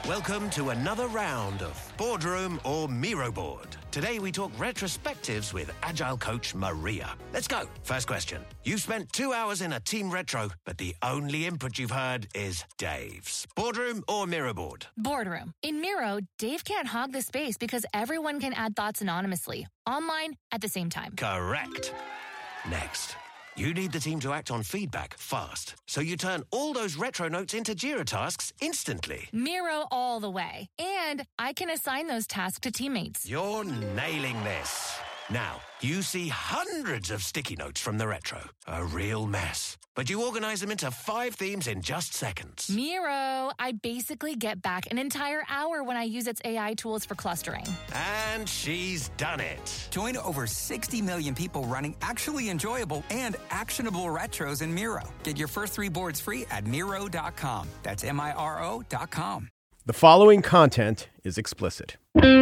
Welcome to another round of Boardroom or Miro Board. Today we talk retrospectives with Agile coach Maria. Let's go. First question. You've spent 2 hours in a team retro, but the only input you've heard is Dave's. Boardroom or Miro Board? Boardroom. In Miro, Dave can't hog the space because everyone can add thoughts anonymously, online, at the same time. Correct. Next. You need the team to act on feedback fast, so you turn all those retro notes into Jira tasks instantly. Miro all the way. And I can assign those tasks to teammates. You're nailing this. Now, you see hundreds of sticky notes from the retro. A real mess. But you organize them into 5 themes in just seconds. Miro, I basically get back an entire hour when I use its AI tools for clustering. And she's done it. Join over 60 million people running actually enjoyable and actionable retros in Miro. Get your first 3 boards free at Miro.com. That's Miro.com. The following content is explicit.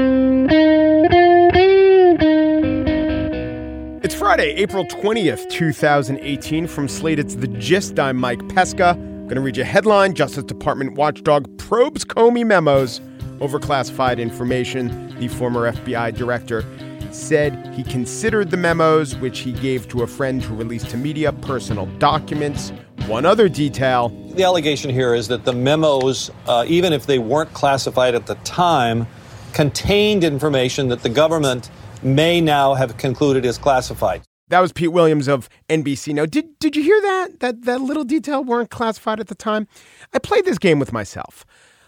It's Friday, April 20th, 2018. From Slate, it's The Gist. I'm Mike Pesca. I'm going to read you a headline. Justice Department watchdog probes Comey memos over classified information. The former FBI director said he considered the memos, which he gave to a friend who released to media, personal documents. One other detail. The allegation here is that the memos, even if they weren't classified at the time, contained information that the government may now have concluded is classified. That was Pete Williams of NBC. Now, did you hear that little detail weren't classified at the time? I played this game with myself.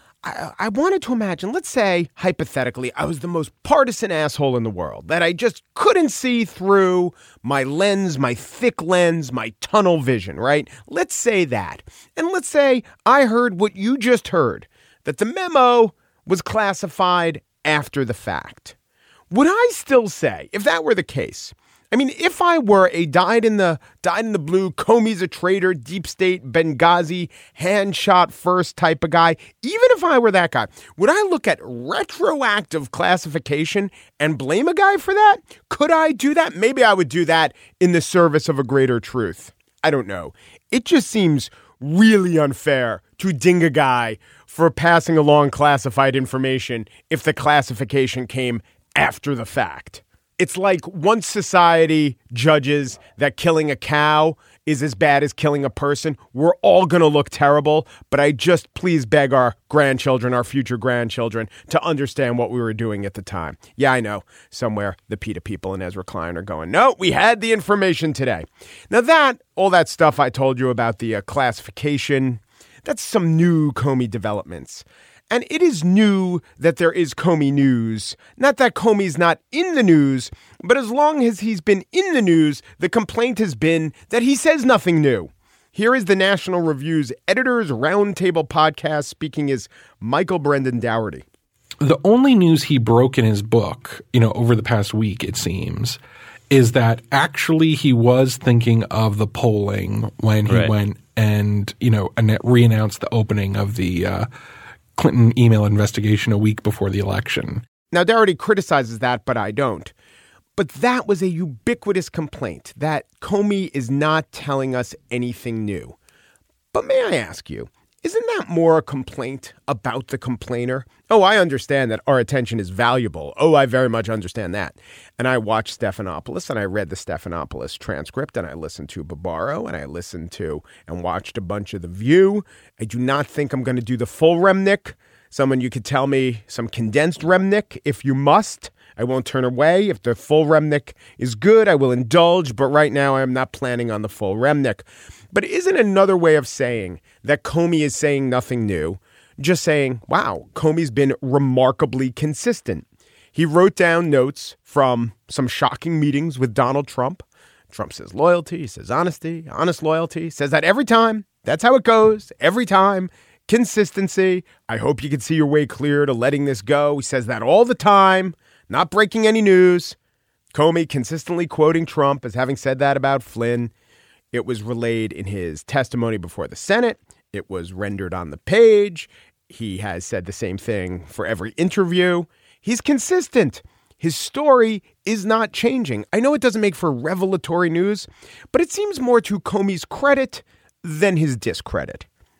I wanted to imagine, let's say, hypothetically, I was the most partisan asshole in the world, that I just couldn't see through my lens, my thick lens, my tunnel vision, right? Let's say that. And let's say I heard what you just heard, that the memo was classified after the fact. Would I still say, if that were the case, I mean, if I were a dyed in the blue, Comey's a traitor, deep state, Benghazi, hand shot first type of guy, even if I were that guy, would I look at retroactive classification and blame a guy for that? Could I do that? Maybe I would do that in the service of a greater truth. I don't know. It just seems really unfair to ding a guy for passing along classified information if the classification came after the fact. It's like once society judges that killing a cow is as bad as killing a person, we're all going to look terrible. But I just please beg our grandchildren, our future grandchildren, to understand what we were doing at the time. Yeah, I know. Somewhere the PETA people in Ezra Klein are going, no, we had the information today. Now all that stuff I told you about the classification, that's some new Comey developments. And it is new that there is Comey news. Not that Comey's not in the news, but as long as he's been in the news, the complaint has been that he says nothing new. Here is the National Review's Editors Roundtable podcast. Speaking is Michael Brendan Dougherty. The only news he broke in his book, over the past week, it seems, is that actually he was thinking of the polling when he went and re-announced the opening of the Clinton email investigation a week before the election. Now, Dougherty criticizes that, but I don't. But that was a ubiquitous complaint, that Comey is not telling us anything new. But may I ask you, isn't that more a complaint about the complainer? Oh, I understand that our attention is valuable. Oh, I very much understand that. And I watched Stephanopoulos, and I read the Stephanopoulos transcript, and I listened to Barbaro, and I listened to and watched a bunch of The View. I do not think I'm going to do the full Remnick. Someone you could tell me some condensed Remnick if you must. I won't turn away. If the full Remnick is good, I will indulge. But right now, I am not planning on the full Remnick. But isn't another way of saying that Comey is saying nothing new, just saying, wow, Comey's been remarkably consistent. He wrote down notes from some shocking meetings with Donald Trump. Trump says loyalty, he says honesty, honest loyalty, says that every time. That's how it goes, every time. Consistency. I hope you can see your way clear to letting this go. He says that all the time, not breaking any news. Comey consistently quoting Trump as having said that about Flynn. It was relayed in his testimony before the Senate. It was rendered on the page. He has said the same thing for every interview. He's consistent. His story is not changing. I know it doesn't make for revelatory news, but it seems more to Comey's credit than his discredit.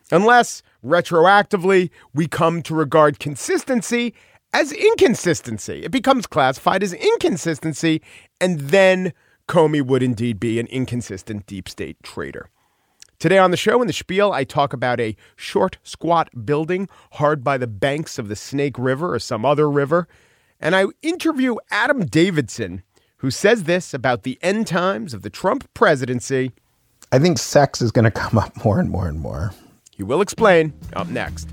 Unless, retroactively, we come to regard consistency as inconsistency. It becomes classified as inconsistency, and then Comey would indeed be an inconsistent deep state traitor. Today on the show, in the spiel, I talk about a short, squat building hard by the banks of the Snake River or some other river, and I interview Adam Davidson, who says this about the end times of the Trump presidency. I think sex is going to come up more and more and more. He will explain up next.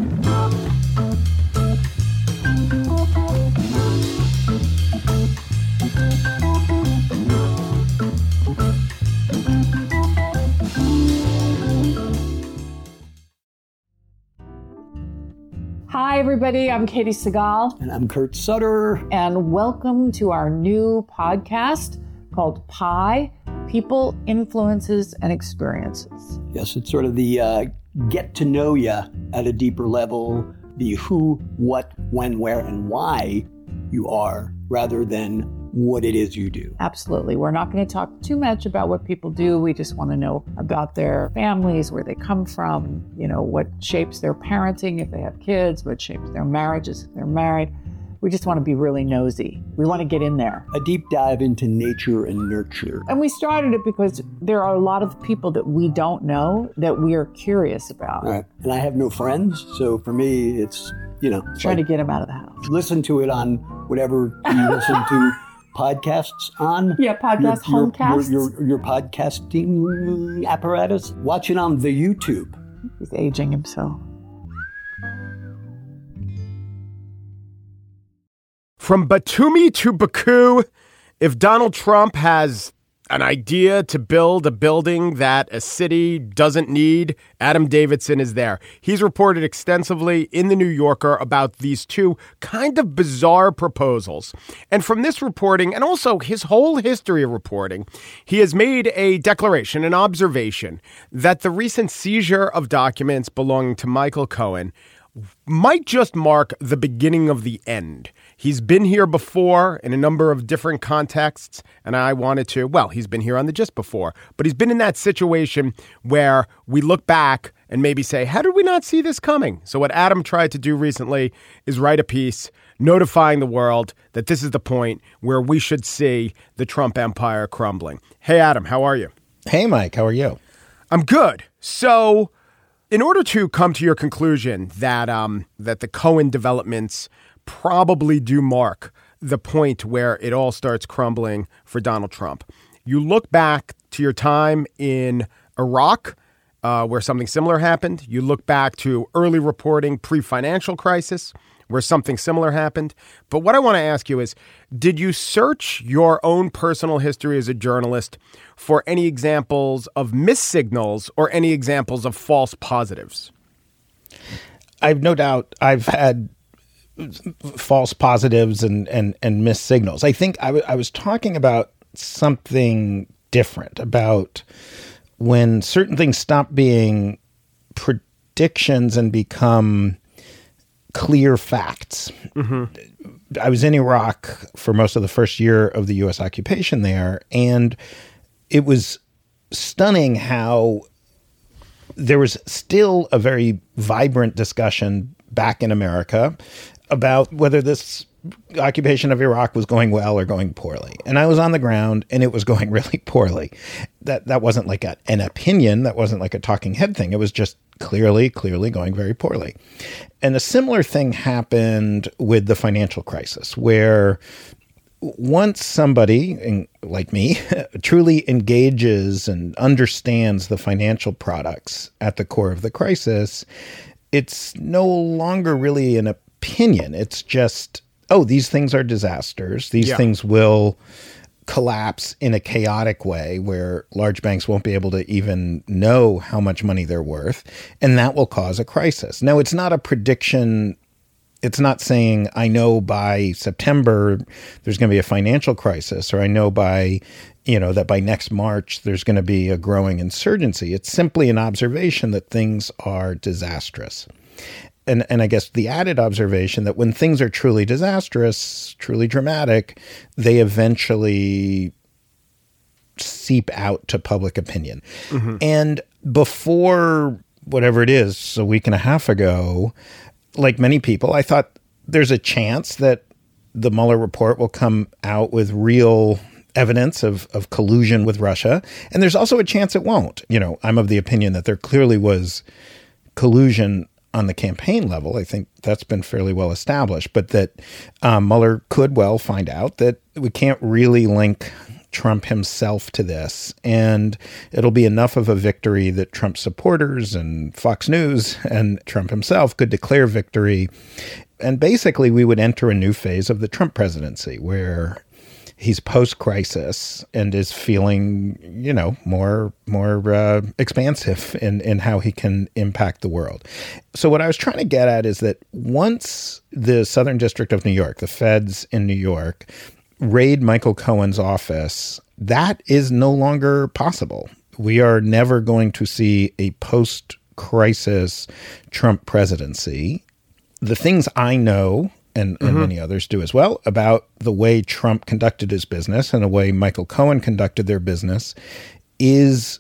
Hi, everybody. I'm Katie Segal. And I'm Kurt Sutter. And welcome to our new podcast called PI, People, Influences, and Experiences. Yes, it's sort of the get to know you at a deeper level, the who, what, when, where, and why you are, rather than what it is you do. Absolutely. We're not going to talk too much about what people do. We just want to know about their families, where they come from, what shapes their parenting if they have kids, what shapes their marriages if they're married. We just want to be really nosy. We want to get in there. A deep dive into nature and nurture. And we started it because there are a lot of people that we don't know that we are curious about. Right. And I have no friends, so for me, it's, trying to get them out of the house. Listen to it on whatever you listen to podcasts on. Yeah, homecasts. Your podcasting apparatus. Watch it on the YouTube. He's aging himself. From Batumi to Baku, if Donald Trump has an idea to build a building that a city doesn't need, Adam Davidson is there. He's reported extensively in The New Yorker about these two kind of bizarre proposals. And from this reporting, and also his whole history of reporting, he has made a declaration, an observation, that the recent seizure of documents belonging to Michael Cohen might just mark the beginning of the end. He's been here before in a number of different contexts, and I wanted to, he's been here on The Gist before, but he's been in that situation where we look back and maybe say, how did we not see this coming? So what Adam tried to do recently is write a piece notifying the world that this is the point where we should see the Trump empire crumbling. Hey, Adam, how are you? Hey, Mike, how are you? I'm good. So in order to come to your conclusion that that the Cohen developments probably do mark the point where it all starts crumbling for Donald Trump, you look back to your time in Iraq, where something similar happened. You look back to early reporting pre-financial crisis, where something similar happened. But what I want to ask you is, did you search your own personal history as a journalist for any examples of missed signals or any examples of false positives? I've no doubt I've had false positives and missed signals. I think I was talking about something different, about when certain things stop being predictions and become clear facts. Mm-hmm. I was in Iraq for most of the first year of the U.S. occupation there, and it was stunning how there was still a very vibrant discussion back in America about whether this occupation of Iraq was going well or going poorly. And I was on the ground, and it was going really poorly. That wasn't like an opinion. That wasn't like a talking head thing. It was just clearly going very poorly. And a similar thing happened with the financial crisis, where once somebody like me truly engages and understands the financial products at the core of the crisis, it's no longer really an opinion. It's just, these things are disasters. These things will collapse in a chaotic way where large banks won't be able to even know how much money they're worth, and that will cause a crisis. Now, it's not a prediction. It's not saying, I know by September there's going to be a financial crisis, or I know by, that by next March there's going to be a growing insurgency. It's simply an observation that things are disastrous. And I guess the added observation that when things are truly disastrous, truly dramatic, they eventually seep out to public opinion. Mm-hmm. And before whatever it is, a week and a half ago, like many people, I thought there's a chance that the Mueller report will come out with real evidence of collusion with Russia. And there's also a chance it won't. I'm of the opinion that there clearly was collusion on the campaign level. I think that's been fairly well established, but that Mueller could well find out that we can't really link Trump himself to this. And it'll be enough of a victory that Trump supporters and Fox News and Trump himself could declare victory. And basically, we would enter a new phase of the Trump presidency where he's post-crisis and is feeling, more expansive in how he can impact the world. So what I was trying to get at is that once the Southern District of New York, the feds in New York, raid Michael Cohen's office, that is no longer possible. We are never going to see a post-crisis Trump presidency. The things I know, and many others do as well, about the way Trump conducted his business and the way Michael Cohen conducted their business is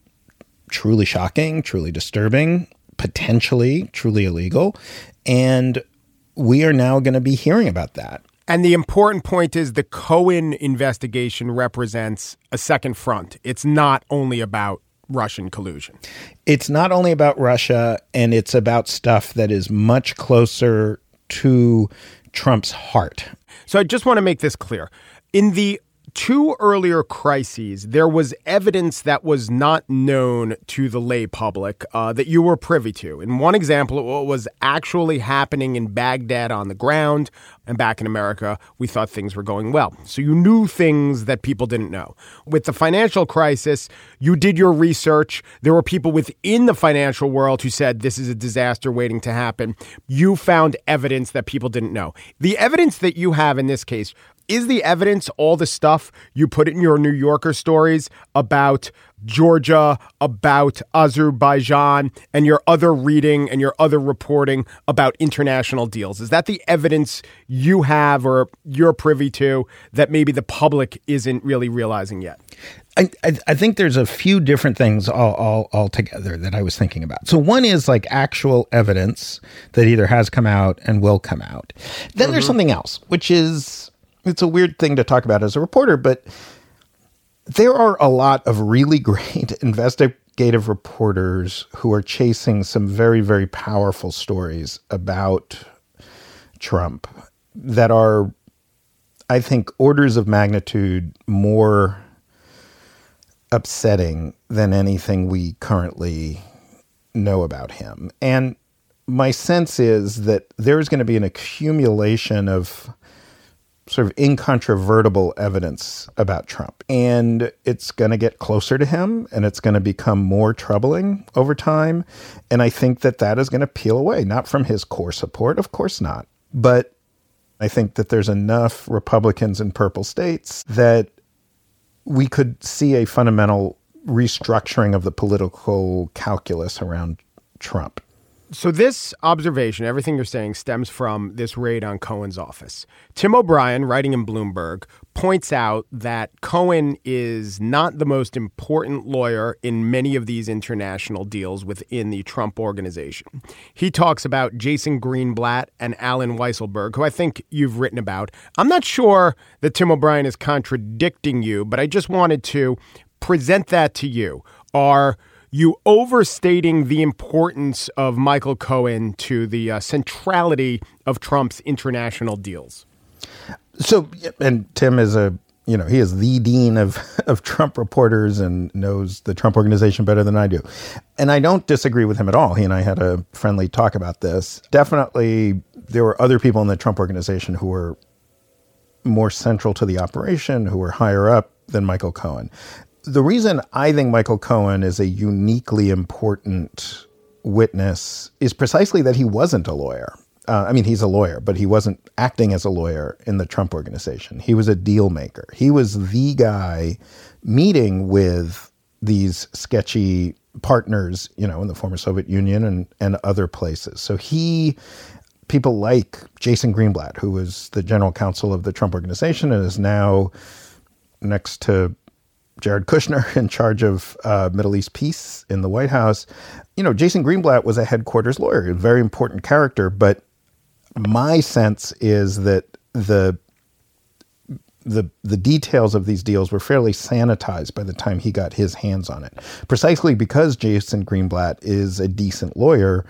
truly shocking, truly disturbing, potentially truly illegal. And we are now going to be hearing about that. And the important point is the Cohen investigation represents a second front. It's not only about Russian collusion. It's not only about Russia, and it's about stuff that is much closer to Trump's heart. So I just want to make this clear. In the two earlier crises, there was evidence that was not known to the lay public that you were privy to. In one example, what was actually happening in Baghdad on the ground, and back in America, we thought things were going well. So you knew things that people didn't know. With the financial crisis, you did your research. There were people within the financial world who said this is a disaster waiting to happen. You found evidence that people didn't know. The evidence that you have in this case, is the evidence all the stuff you put in your New Yorker stories about Georgia, about Azerbaijan, and your other reading and your other reporting about international deals? Is that the evidence you have or you're privy to that maybe the public isn't really realizing yet? I think there's a few different things all together that I was thinking about. So one is like actual evidence that either has come out and will come out. Then there's something else, which is, it's a weird thing to talk about as a reporter, but there are a lot of really great investigative reporters who are chasing some very, very powerful stories about Trump that are, I think, orders of magnitude more upsetting than anything we currently know about him. And my sense is that there's going to be an accumulation of sort of incontrovertible evidence about Trump. And it's going to get closer to him, and it's going to become more troubling over time. And I think that that is going to peel away, not from his core support, of course not. But I think that there's enough Republicans in purple states that we could see a fundamental restructuring of the political calculus around Trump. So this observation, everything you're saying, stems from this raid on Cohen's office. Tim O'Brien, writing in Bloomberg, points out that Cohen is not the most important lawyer in many of these international deals within the Trump organization. He talks about Jason Greenblatt and Alan Weisselberg, who I think you've written about. I'm not sure that Tim O'Brien is contradicting you, but I just wanted to present that to you. Are you overstating the importance of Michael Cohen to the centrality of Trump's international deals? So, and Tim is he is the dean of Trump reporters and knows the Trump organization better than I do. And I don't disagree with him at all. He and I had a friendly talk about this. Definitely, there were other people in the Trump organization who were more central to the operation, who were higher up than Michael Cohen. The reason I think Michael Cohen is a uniquely important witness is precisely that he wasn't a lawyer. He's a lawyer, but he wasn't acting as a lawyer in the Trump organization. He was a deal maker. He was the guy meeting with these sketchy partners, in the former Soviet Union and other places. So people like Jason Greenblatt, who was the general counsel of the Trump organization and is now next to Jared Kushner in charge of Middle East peace in the White House. Jason Greenblatt was a headquarters lawyer, a very important character, but my sense is that the details of these deals were fairly sanitized by the time he got his hands on it. Precisely because Jason Greenblatt is a decent lawyer,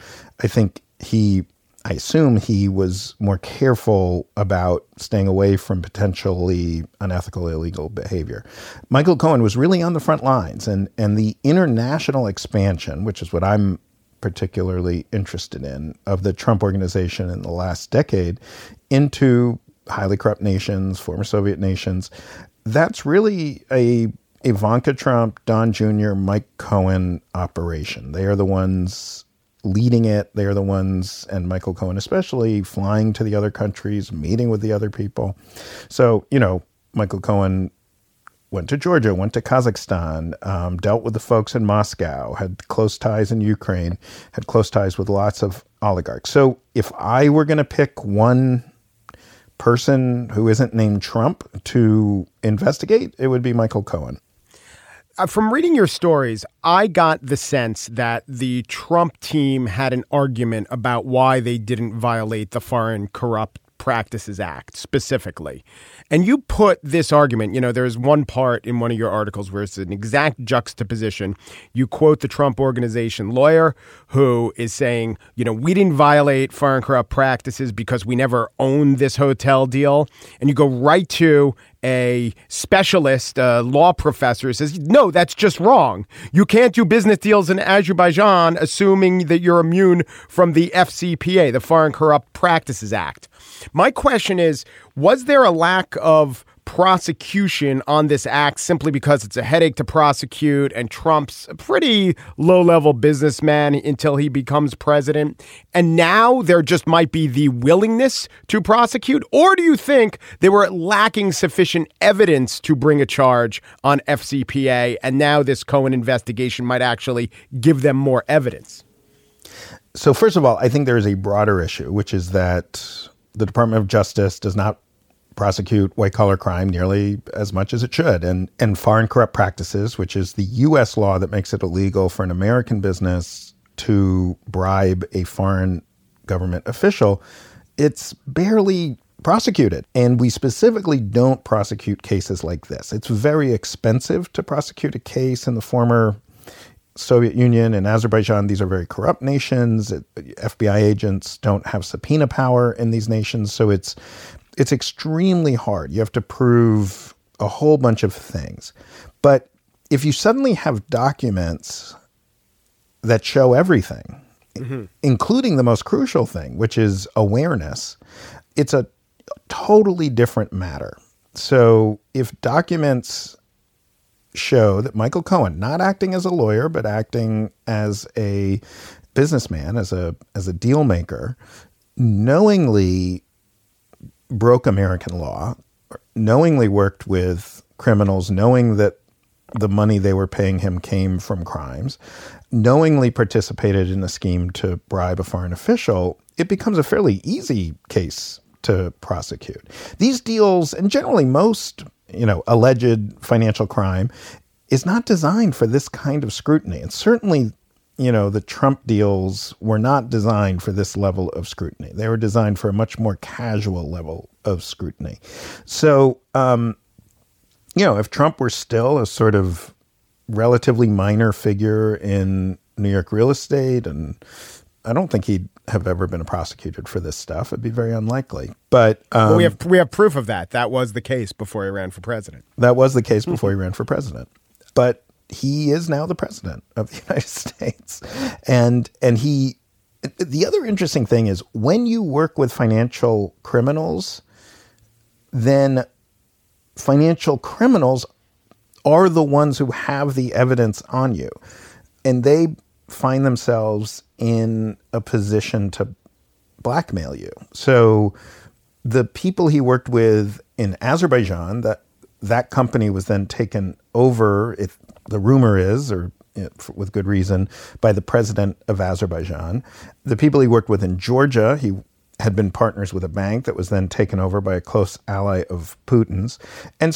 I assume he was more careful about staying away from potentially unethical, illegal behavior. Michael Cohen was really on the front lines, and the international expansion, which is what I'm particularly interested in, of the Trump organization in the last decade into highly corrupt nations, former Soviet nations, that's really a Ivanka Trump, Don Jr., Mike Cohen operation. They are the ones leading it. They are the ones, and Michael Cohen especially, flying to the other countries, meeting with the other people. So, Michael Cohen went to Georgia, went to Kazakhstan, dealt with the folks in Moscow, had close ties in Ukraine, had close ties with lots of oligarchs. So if I were going to pick one person who isn't named Trump to investigate, it would be Michael Cohen. From reading your stories, I got the sense that the Trump team had an argument about why they didn't violate the Foreign Corrupt Practices Act specifically. And you put this argument, there's one part in one of your articles where it's an exact juxtaposition. You quote the Trump Organization lawyer who is saying, we didn't violate foreign corrupt practices because we never owned this hotel deal. And you go right to a specialist, law professor, who says, no, that's just wrong. You can't do business deals in Azerbaijan assuming that you're immune from the FCPA, the Foreign Corrupt Practices Act. My question is, was there a lack of prosecution on this act simply because it's a headache to prosecute and Trump's a pretty low-level businessman until he becomes president, and now there just might be the willingness to prosecute? Or do you think they were lacking sufficient evidence to bring a charge on FCPA, and now this Cohen investigation might actually give them more evidence? So first of all, I think there is a broader issue, which is that the Department of Justice does not prosecute white-collar crime nearly as much as it should. And foreign corrupt practices, which is the U.S. law that makes it illegal for an American business to bribe a foreign government official, it's barely prosecuted. And we specifically don't prosecute cases like this. It's very expensive to prosecute a case in the former Soviet Union and Azerbaijan. These are very corrupt nations. FBI agents don't have subpoena power in these nations. So it's extremely hard. You have to prove a whole bunch of things. But if you suddenly have documents that show everything, including the most crucial thing, which is awareness, it's a totally different matter. So if documents show that Michael Cohen, not acting as a lawyer, but acting as a businessman, as a deal maker, knowingly broke American law, knowingly worked with criminals, knowing that the money they were paying him came from crimes, knowingly participated in a scheme to bribe a foreign official, it becomes a fairly easy case to prosecute. These deals, and generally most, alleged financial crime, is not designed for this kind of scrutiny. And certainly, the Trump deals were not designed for this level of scrutiny. They were designed for a much more casual level of scrutiny. So, if Trump were still a sort of relatively minor figure in New York real estate, and I don't think he'd have ever been prosecuted for this stuff. It'd be very unlikely. But well, we have proof of that. That was the case before he ran for president. That was the case before he ran for president. But he is now the president of the United States. And the other interesting thing is when you work with financial criminals, then financial criminals are the ones who have the evidence on you. And they find themselves in a position to blackmail you. So the people he worked with in Azerbaijan, that company was then taken over, if the rumor is, or with good reason, by the president of Azerbaijan. The people he worked with in Georgia, he had been partners with a bank that was then taken over by a close ally of Putin's. And so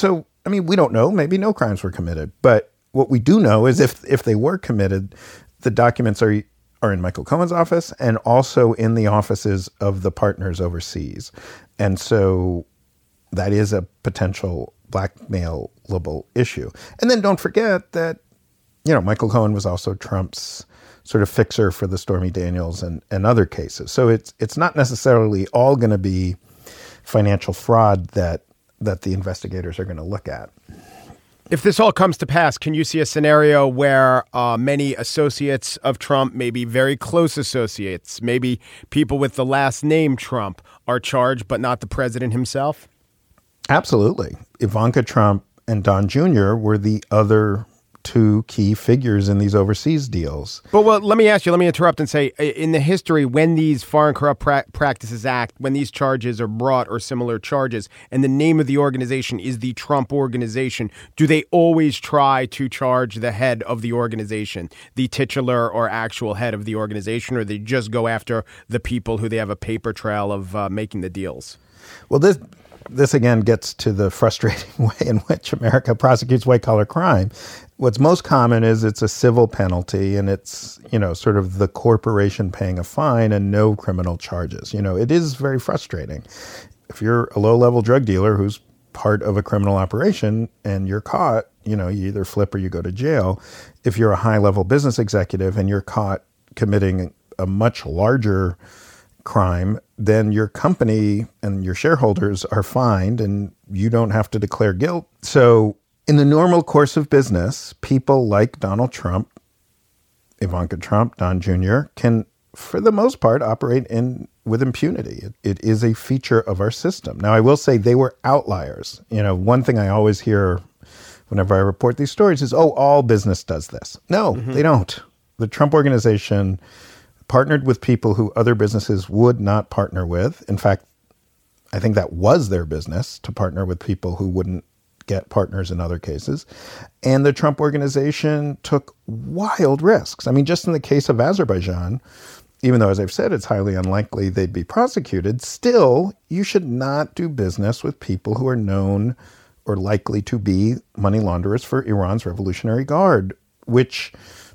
I mean, we don't know. Maybe no crimes were committed. But what we do know is if they were committed, the documents are in Michael Cohen's office and also in the offices of the partners overseas. And so that is a potential blackmailable issue. And then don't forget that, Michael Cohen was also Trump's sort of fixer for the Stormy Daniels and other cases. So it's not necessarily all going to be financial fraud that the investigators are going to look at. If this all comes to pass, can you see a scenario where many associates of Trump, maybe very close associates, maybe people with the last name Trump, are charged but not the president himself? Absolutely. Ivanka Trump and Don Jr. were the other two key figures in these overseas deals. But let me interrupt and say, in the history, when these Foreign Corrupt Practices Act, when these charges are brought or similar charges, and the name of the organization is the Trump Organization, do they always try to charge the head of the organization, the titular or actual head of the organization, or they just go after the people who they have a paper trail of making the deals? Well, this again gets to the frustrating way in which America prosecutes white-collar crime. What's most common is it's a civil penalty, and it's, sort of the corporation paying a fine and no criminal charges. It is very frustrating. If you're a low-level drug dealer who's part of a criminal operation and you're caught, you either flip or you go to jail. If you're a high-level business executive and you're caught committing a much larger crime, then your company and your shareholders are fined and you don't have to declare guilt. So in the normal course of business, people like Donald Trump, Ivanka Trump, Don Jr. can, for the most part, operate with impunity. It is a feature of our system. Now, I will say they were outliers. One thing I always hear whenever I report these stories is, all business does this. No, they don't. The Trump Organization partnered with people who other businesses would not partner with. In fact, I think that was their business, to partner with people who wouldn't get partners in other cases. And the Trump Organization took wild risks. I mean, just in the case of Azerbaijan, even though, as I've said, it's highly unlikely they'd be prosecuted, still, you should not do business with people who are known or likely to be money launderers for Iran's Revolutionary Guard, which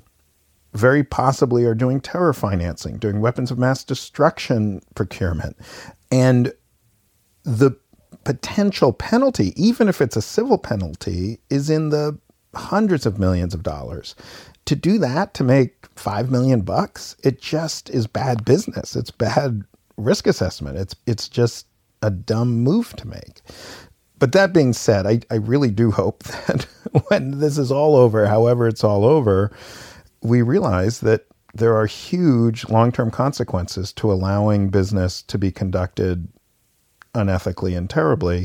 very possibly are doing terror financing, doing weapons of mass destruction procurement. And the potential penalty, even if it's a civil penalty, is in the hundreds of millions of dollars. To do that, to make $5 million, it just is bad business. It's bad risk assessment. It's just a dumb move to make. But that being said, I really do hope that when this is all over, however it's all over, we realize that there are huge long-term consequences to allowing business to be conducted unethically and terribly,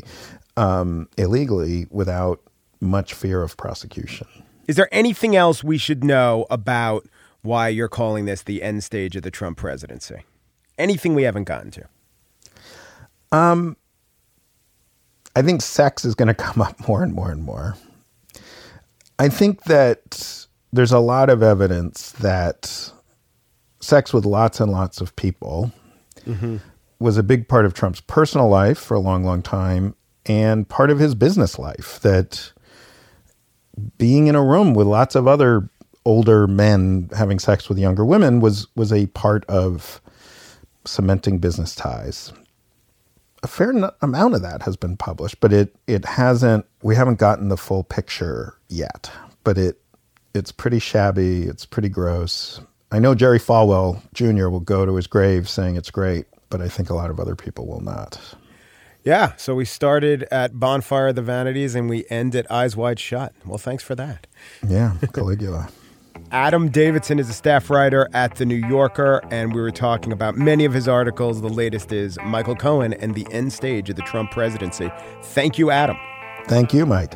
illegally, without much fear of prosecution. Is there anything else we should know about why you're calling this the end stage of the Trump presidency? Anything we haven't gotten to? I think sex is going to come up more and more and more. I think that there's a lot of evidence that sex with lots and lots of people was a big part of Trump's personal life for a long, long time and part of his business life, that being in a room with lots of other older men having sex with younger women was a part of cementing business ties. A fair amount of that has been published, but we haven't gotten the full picture yet, but it's pretty shabby. It's pretty gross. I know Jerry Falwell Jr. will go to his grave saying it's great, but I think a lot of other people will not. Yeah, so we started at Bonfire of the Vanities and we end at Eyes Wide Shut. Well, thanks for that. Yeah, Caligula. Adam Davidson is a staff writer at The New Yorker, and we were talking about many of his articles. The latest is Michael Cohen and the end stage of the Trump presidency. Thank you, Adam. Thank you, Mike.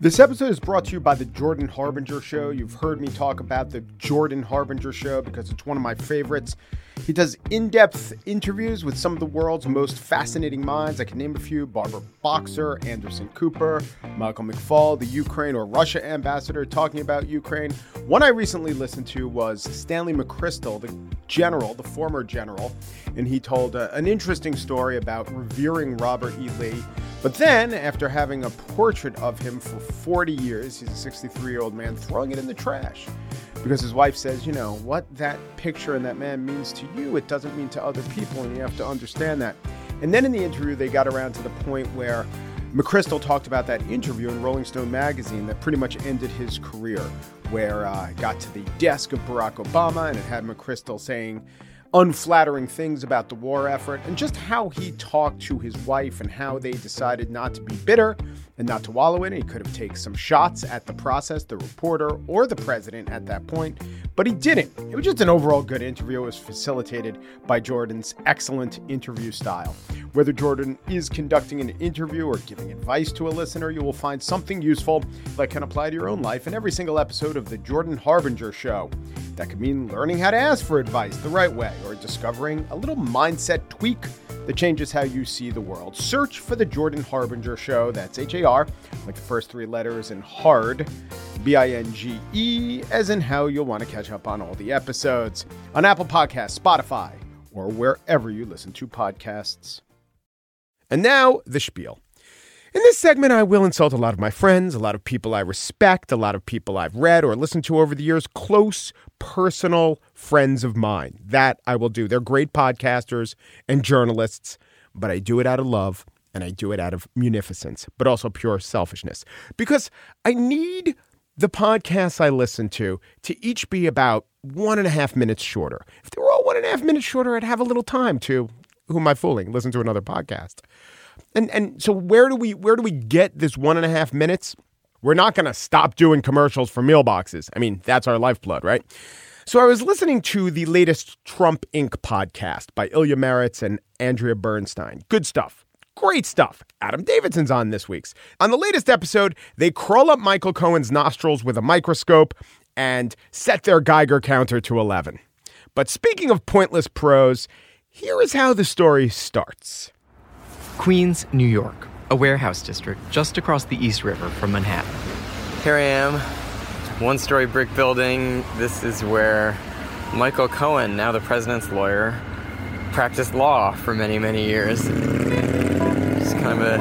This episode is brought to you by the Jordan Harbinger Show. You've heard me talk about the Jordan Harbinger Show because it's one of my favorites. He does in-depth interviews with some of the world's most fascinating minds. I can name a few: Barbara Boxer, Anderson Cooper, Michael McFaul, the Ukraine or Russia ambassador talking about Ukraine. One I recently listened to was Stanley McChrystal, the general, the former general, and he told an interesting story about revering Robert E. Lee. But then, after having a portrait of him for 40 years, he's a 63-year-old man, throwing it in the trash. Because his wife says, you know, what that picture and that man means to you, it doesn't mean to other people, and you have to understand that. And then in the interview, they got around to the point where McChrystal talked about that interview in Rolling Stone magazine that pretty much ended his career, where it got to the desk of Barack Obama, and it had McChrystal saying unflattering things about the war effort, and just how he talked to his wife and how they decided not to be bitter and not to wallow in it. He could have taken some shots at the process, the reporter, or the president at that point, but he didn't. It was just an overall good interview. It was facilitated by Jordan's excellent interview style. Whether Jordan is conducting an interview or giving advice to a listener, you will find something useful that can apply to your own life in every single episode of the Jordan Harbinger Show. That could mean learning how to ask for advice the right way, or discovering a little mindset tweak that changes how you see the world. Search for the Jordan Harbinger Show. That's H-A-R, like the first three letters, and hard, B-I-N-G-E, as in how you'll want to catch up on all the episodes on Apple Podcasts, Spotify, or wherever you listen to podcasts. And now, the spiel. In this segment, I will insult a lot of my friends, a lot of people I respect, a lot of people I've read or listened to over the years, close, personal friends of mine. That I will do. They're great podcasters and journalists, but I do it out of love, and I do it out of munificence, but also pure selfishness. Because I need the podcasts I listen to each be about 1.5 minutes shorter. If they were all 1.5 minutes shorter, I'd have a little time to, who am I fooling, listen to another podcast. And so where do we get this 1.5 minutes? We're not going to stop doing commercials for meal boxes. I mean, that's our lifeblood, right? So I was listening to the latest Trump Inc. podcast by Ilya Marritz and Andrea Bernstein. Good stuff. Great stuff. Adam Davidson's on this week's. On the latest episode, they crawl up Michael Cohen's nostrils with a microscope and set their Geiger counter to 11. But speaking of pointless prose, here is how the story starts. Queens, New York, a warehouse district just across the East River from Manhattan. Here I am, one-story brick building. This is where Michael Cohen, now the president's lawyer, practiced law for many, many years. It's kind of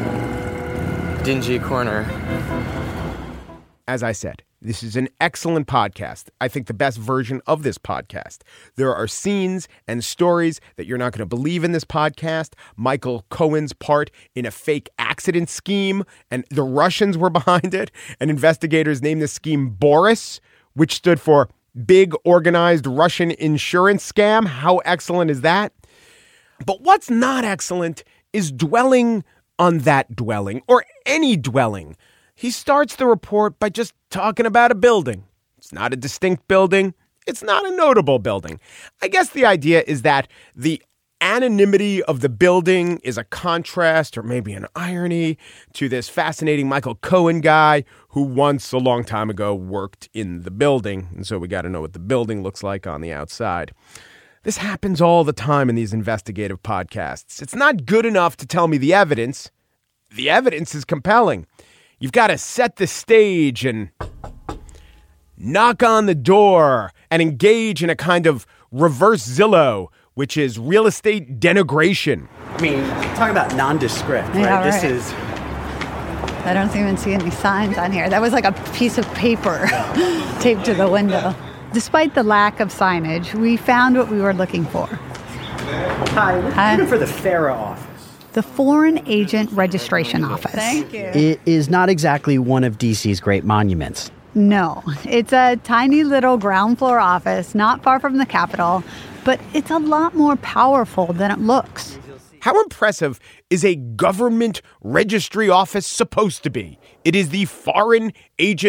a dingy corner. As I said, this is an excellent podcast. I think the best version of this podcast. There are scenes and stories that you're not going to believe in this podcast. Michael Cohen's part in a fake accident scheme, and the Russians were behind it. And investigators named the scheme Boris, which stood for Big Organized Russian Insurance Scam. How excellent is that? But what's not excellent is dwelling on that dwelling, or any dwelling. He starts the report by just talking about a building. It's not a distinct building. It's not a notable building. I guess the idea is that the anonymity of the building is a contrast, or maybe an irony, to this fascinating Michael Cohen guy who once, a long time ago, worked in the building. And so we got to know what the building looks like on the outside. This happens all the time in these investigative podcasts. It's not good enough to tell me the evidence. The evidence is compelling. You've got to set the stage and knock on the door and engage in a kind of reverse Zillow, which is real estate denigration. I mean, talk about nondescript, right? Yeah, This is... I don't even see any signs on here. That was like a piece of paper taped to the window. Despite the lack of signage, we found what we were looking for. Hi, we're looking for the FARA office. The Foreign Agent Registration Office. Thank you. It is not exactly one of DC's great monuments. No, it's a tiny little ground floor office not far from the Capitol, but it's a lot more powerful than it looks. How impressive is a government registry office supposed to be? It is the Foreign Agent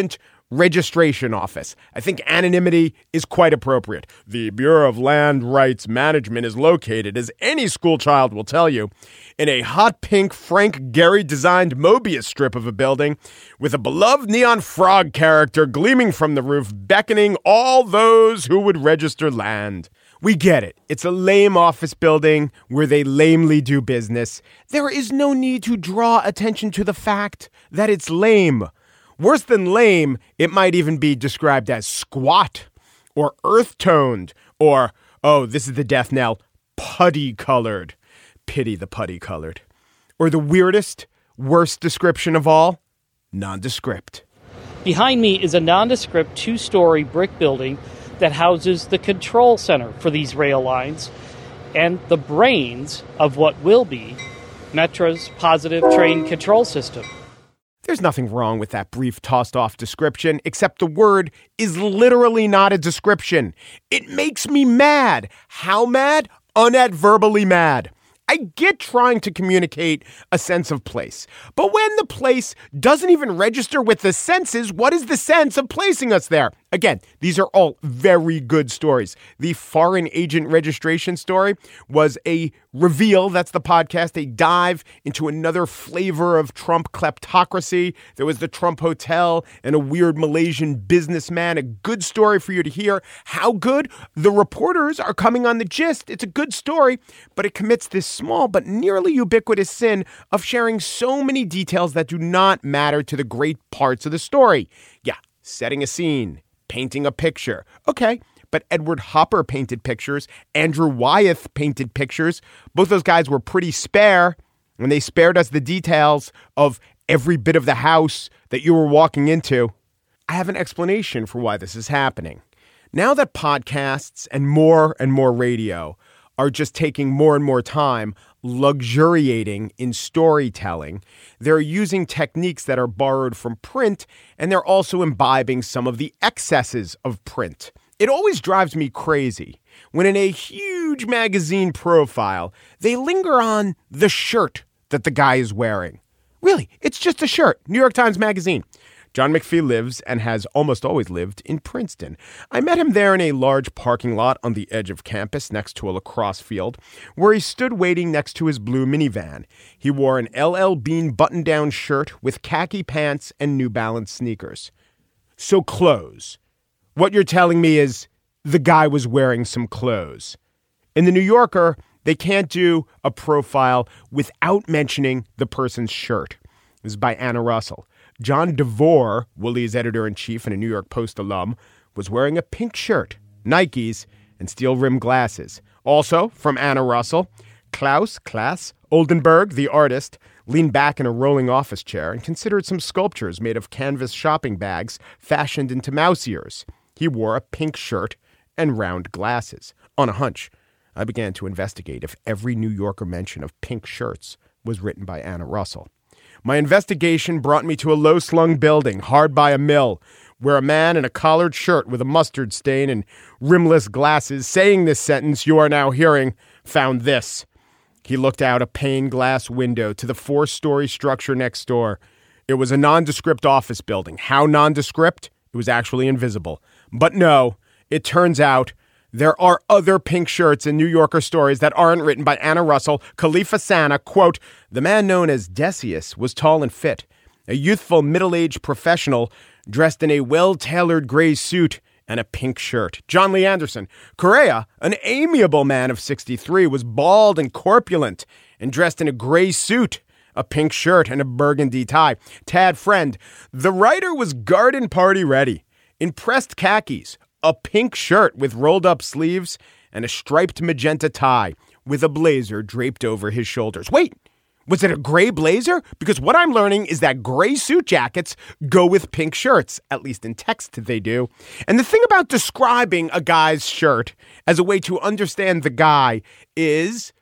registration office. I think anonymity is quite appropriate. The Bureau of Land Rights Management is located, as any school child will tell you, in a hot pink Frank Gehry-designed Mobius strip of a building with a beloved neon frog character gleaming from the roof, beckoning all those who would register land. We get it. It's a lame office building where they lamely do business. There is no need to draw attention to the fact that it's lame. Worse than lame, it might even be described as squat or earth-toned or, oh, this is the death knell, putty-colored. Pity the putty-colored. Or the weirdest, worst description of all, nondescript. Behind me is a nondescript 2-story brick building that houses the control center for these rail lines and the brains of what will be Metra's positive train control system. There's nothing wrong with that brief tossed-off description, except the word is literally not a description. It makes me mad. How mad? Unadverbally mad. I get trying to communicate a sense of place. But when the place doesn't even register with the senses, what is the sense of placing us there? Again, these are all very good stories. The foreign agent registration story was a reveal. That's the podcast. A dive into another flavor of Trump kleptocracy. There was the Trump Hotel and a weird Malaysian businessman. A good story for you to hear. How good? The reporters are coming on the gist. It's a good story, but it commits this small but nearly ubiquitous sin of sharing so many details that do not matter to the great parts of the story. Yeah, setting a scene, painting a picture. Okay, but Edward Hopper painted pictures. Andrew Wyeth painted pictures. Both those guys were pretty spare, and they spared us the details of every bit of the house that you were walking into. I have an explanation for why this is happening. Now that podcasts and more radio are just taking more and more time luxuriating in storytelling, they're using techniques that are borrowed from print, and they're also imbibing some of the excesses of print. It always drives me crazy when in a huge magazine profile, they linger on the shirt that the guy is wearing. Really, it's just a shirt. New York Times Magazine. John McPhee lives and has almost always lived in Princeton. I met him there in a large parking lot on the edge of campus next to a lacrosse field, where he stood waiting next to his blue minivan. He wore an LL Bean button-down shirt with khaki pants and New Balance sneakers. So clothes. What you're telling me is the guy was wearing some clothes. In the New Yorker, they can't do a profile without mentioning the person's shirt. This is by Anna Russell. John DeVore, Woolly's editor-in-chief and a New York Post alum, was wearing a pink shirt, Nikes, and steel-rimmed glasses. Also, from Anna Russell, Klaus Oldenburg, the artist, leaned back in a rolling office chair and considered some sculptures made of canvas shopping bags fashioned into mouse ears. He wore a pink shirt and round glasses. On a hunch, I began to investigate if every New Yorker mention of pink shirts was written by Anna Russell. My investigation brought me to a low-slung building hard by a mill, where a man in a collared shirt with a mustard stain and rimless glasses saying this sentence you are now hearing found this. He looked out a pane glass window to the 4-story structure next door. It was a nondescript office building. How nondescript? It was actually invisible. But no, it turns out there are other pink shirts in New Yorker stories that aren't written by Anna Russell. Khalifa Sana, quote, the man known as Decius was tall and fit, a youthful middle-aged professional dressed in a well-tailored gray suit and a pink shirt. John Lee Anderson, Correa, an amiable man of 63, was bald and corpulent and dressed in a gray suit, a pink shirt, and a burgundy tie. Tad Friend, the writer was garden party ready, in pressed khakis, a pink shirt with rolled-up sleeves, and a striped magenta tie with a blazer draped over his shoulders. Wait, was it a gray blazer? Because what I'm learning is that gray suit jackets go with pink shirts, at least in text they do. And the thing about describing a guy's shirt as a way to understand the guy is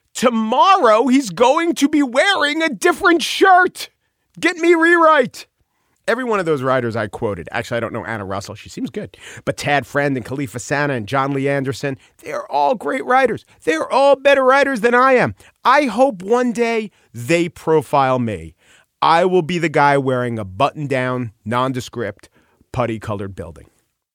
tomorrow he's going to be wearing a different shirt. Get me rewrite. Every one of those writers I quoted, actually, I don't know Anna Russell. She seems good. But Tad Friend and Khalifa Sana and John Lee Anderson, they're all great writers. They're all better writers than I am. I hope one day they profile me. I will be the guy wearing a button-down, nondescript, putty-colored building.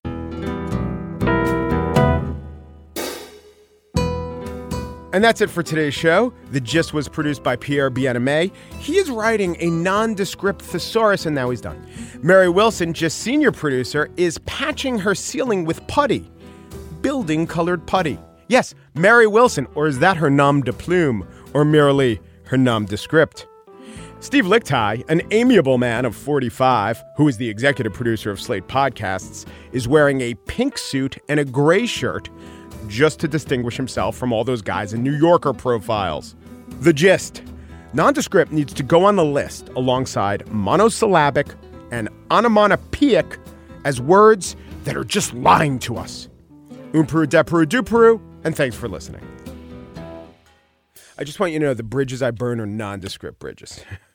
And that's it for today's show. The Gist was produced by Pierre Bien-Aimé. He is writing a nondescript thesaurus, and now he's done. Mary Wilson, Gist senior producer, is patching her ceiling with putty. Building-colored putty. Yes, Mary Wilson, or is that her nom de plume, or merely her nondescript? Steve Lickteig, an amiable man of 45, who is the executive producer of Slate Podcasts, is wearing a pink suit and a gray shirt just to distinguish himself from all those guys in New Yorker profiles. The Gist. Nondescript needs to go on the list alongside monosyllabic and onomatopoeic as words that are just lying to us. Peru, de Peru, du Peru, and thanks for listening. I just want you to know the bridges I burn are nondescript bridges.